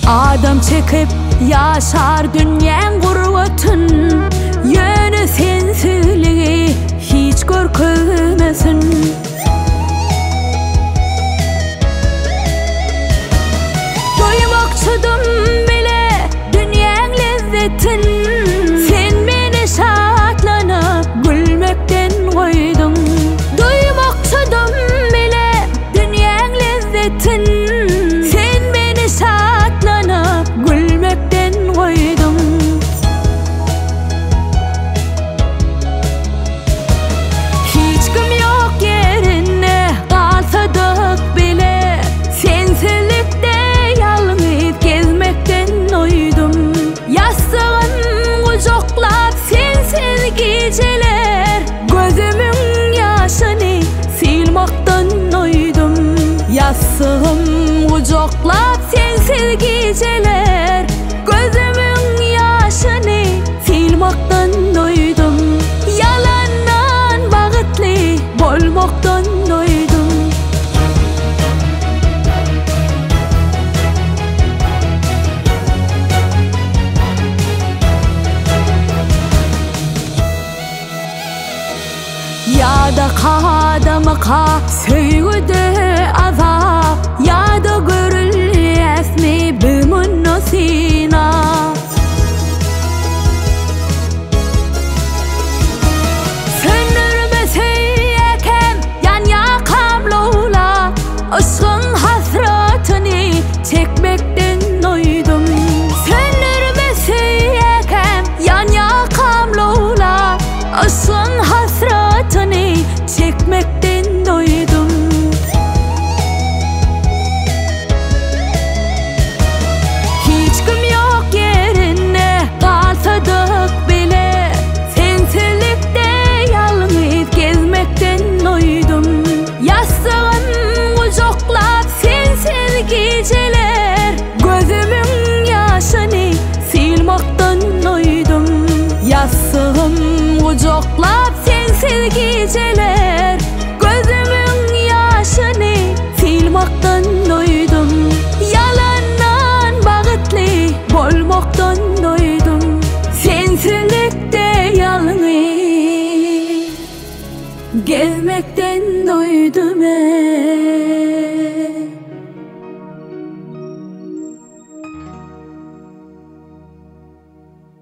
Adam çekip yaşar dünyanın gurbatın, yönü sensizliği hiç görkemesin. Doymakçıdım bile dünyanın lezzetin, sen beni şatlanıp gülmekten koydun. Doymakçıdım bile dünyanın lezzetin, sen beni şatlanıp gülmekten koydun. Hiç kim yok yerine kalsadık bile, sensizlikte yalnız gezmekten doydum. Yastığım kucaklap sensiz geceler, gözümün yaşını silmaktan doydum. Yastığım kucaklap sensiz geceler, gözümün yaşını silmaktan doydum. Yalandan bağıtlı bolmaktan doydum. Ya da kadamaka söygüde azap, ya da görülesmi bimun nosina. Söndürmeseyken yan yakam lola, ışığın hasretini çekmekten doydum. Söndürmeseyken yan yakam lola, ışığın hasretini çekmekten doydum. Hiç kim yok yerine kalsadık bile, sensizlikte yalnız gezmekten doydum. Yastığım kucaklap sensiz geceler, gözümün yaşını silmaktan doydum. Yastığım kucaklap sensiz geceler,